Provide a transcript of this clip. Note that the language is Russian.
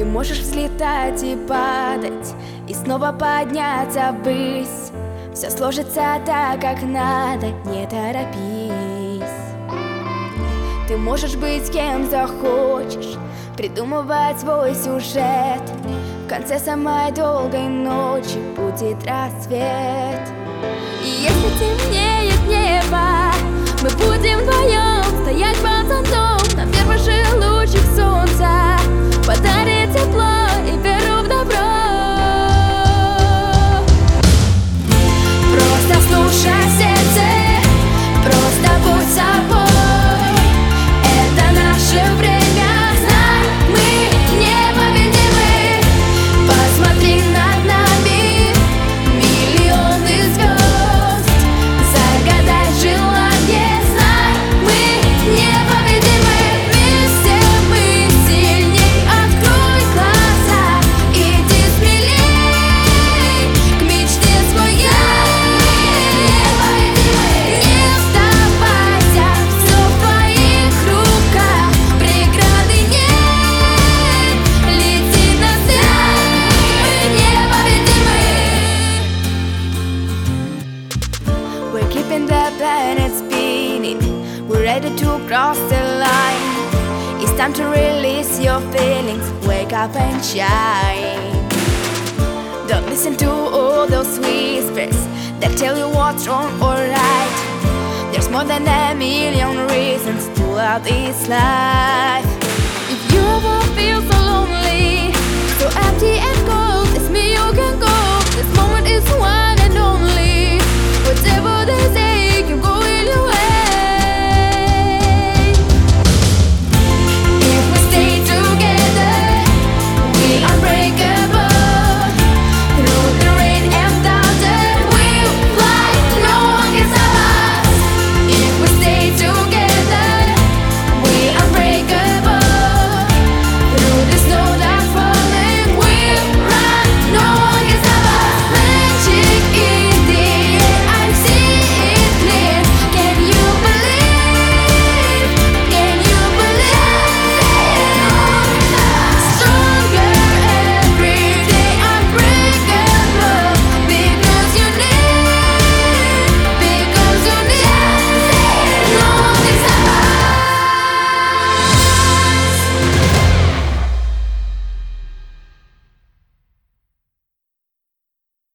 можешь взлетать и падать, и снова подняться ввысь. Все сложится так, как надо, не торопись. Ты можешь быть кем захочешь, придумывать свой сюжет. В конце самой долгой ночи будет рассвет. И если темнеет небо, мы будем вдвоем стоять под зонтом на первых же лучах солнца, подарит тепло и веру в добро. Просто слушай сердце, просто будь собой. Это наше время, знай, мы непобедимы. Посмотри над нами, миллионы звезд. Загадай желание, знай, мы непобедимы. Вместе мы сильней, открой глаза, иди смелей к мечте своей. Не сдавайся, все в твоих руках, преграды нет, лети на цель, непобедимы. We're keeping the planet spinning, we're ready to cross the line. It's time to release your feelings, wake up and shine. Don't listen to all those whispers that tell you what's wrong or right. There's more than a million reasons to love this life. If you ever feel so lonely, so empty and cold, it's me you can go